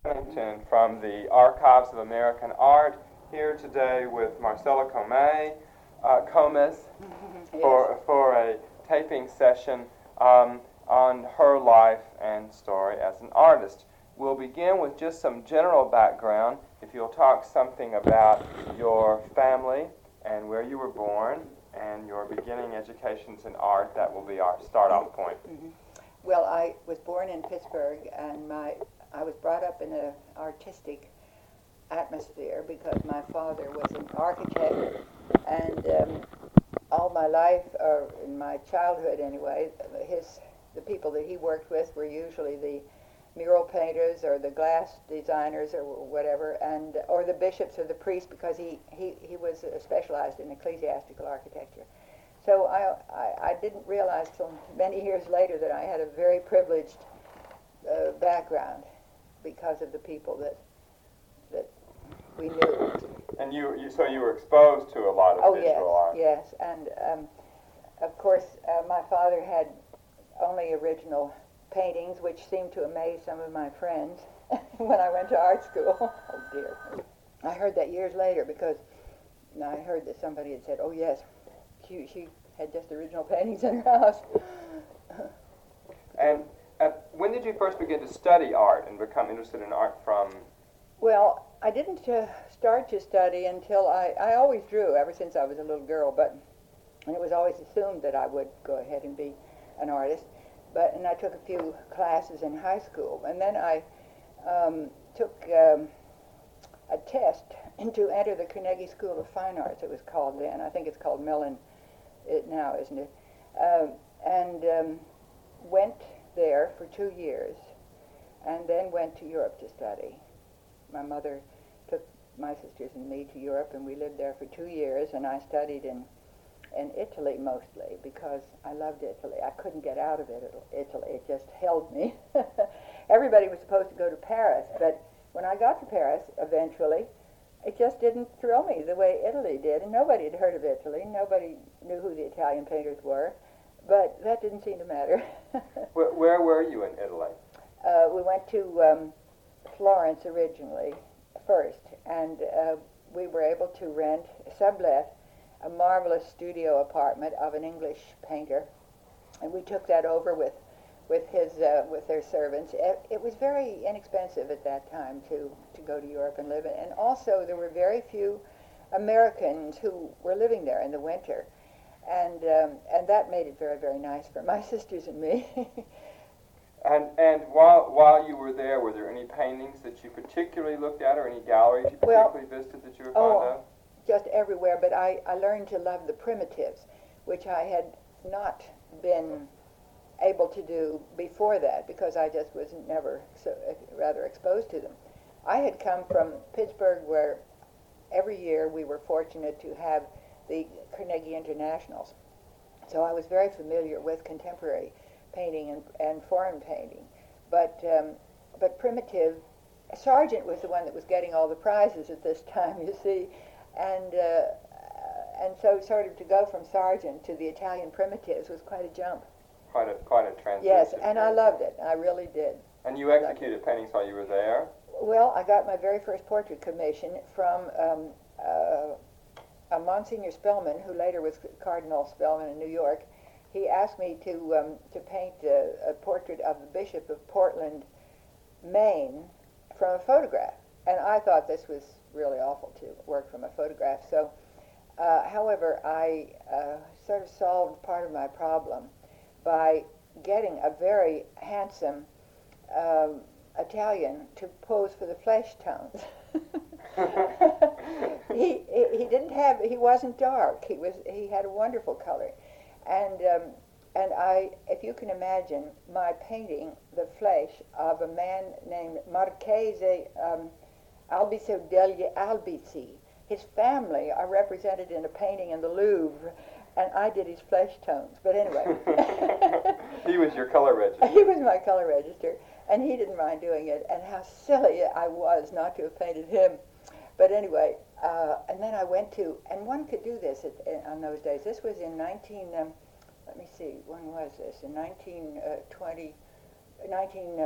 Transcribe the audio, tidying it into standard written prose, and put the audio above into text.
Pennington from the Archives of American Art, here today with Marcella Comas for a taping session on her life and story as an artist. We'll begin with just some general background. If you'll talk something about your family and where you were born and your beginning educations in art, that will be our start-off point. Well, I was born in Pittsburgh, and I was brought up in an artistic atmosphere because my father was an architect, and all my life, or in my childhood anyway, the people that he worked with were usually the mural painters or the glass designers or whatever, or the bishops or the priests, because he was specialized in ecclesiastical architecture. So I didn't realize till many years later that I had a very privileged background because of the people that we knew. And so you were exposed to a lot of visual art. Yes, and of course my father had only original paintings, which seemed to amaze some of my friends when I went to art school. Oh dear. I heard that years later because I heard that somebody had said, oh yes, she had just original paintings in her house. And when did you first begin to study art and become interested in art from? Well, I didn't start to study until I always drew ever since I was a little girl, and it was always assumed that I would go ahead and be an artist. And I took a few classes in high school, and then I took a test to enter the Carnegie School of Fine Arts, it was called then. I think it's called Mellon now, isn't it? And went there for 2 years, and then went to Europe to study. My mother took my sisters and me to Europe, and we lived there for 2 years, and I studied in Italy mostly because I loved Italy. I couldn't get out of Italy. It just held me. Everybody was supposed to go to Paris, but when I got to Paris eventually, it just didn't thrill me the way Italy did, and nobody had heard of Italy. Nobody knew who the Italian painters were, but that didn't seem to matter. Where were you in Italy? We went to Florence originally first, and we were able to rent, sublet, a marvelous studio apartment of an English painter, and we took that over with their servants. It was very inexpensive at that time to go to Europe and live in, and also there were very few Americans who were living there in the winter, and that made it very, very nice for my sisters and me. And while you were there any paintings that you particularly looked at, or any galleries you particularly visited that you were fond of? Just everywhere, but I learned to love the primitives, which I had not been able to do before that because I just was never rather exposed to them. I had come from Pittsburgh, where every year we were fortunate to have the Carnegie Internationals, so I was very familiar with contemporary painting and foreign painting, but primitive. Sargent was the one that was getting all the prizes at this time, you see. And so sort of to go from Sargent to the Italian primitives was quite a jump. Quite a transition. Yes, and I loved it. I really did. And you executed paintings while you were there? Well, I got my very first portrait commission from a Monsignor Spellman, who later was Cardinal Spellman in New York. He asked me to paint a portrait of the Bishop of Portland, Maine, from a photograph. And I thought this was really awful to work from a photograph. So, however, I sort of solved part of my problem by getting a very handsome Italian to pose for the flesh tones. He wasn't dark. He had a wonderful color, and if you can imagine my painting the flesh of a man named Marchese Albiso degli Albizzi. His family are represented in a painting in the Louvre, and I did his flesh tones. But anyway. He was your color register. He was my color register, and he didn't mind doing it, and how silly I was not to have painted him. But anyway, and then I went to, and one could do this on those days. This was in let me see, when was this? In 1920,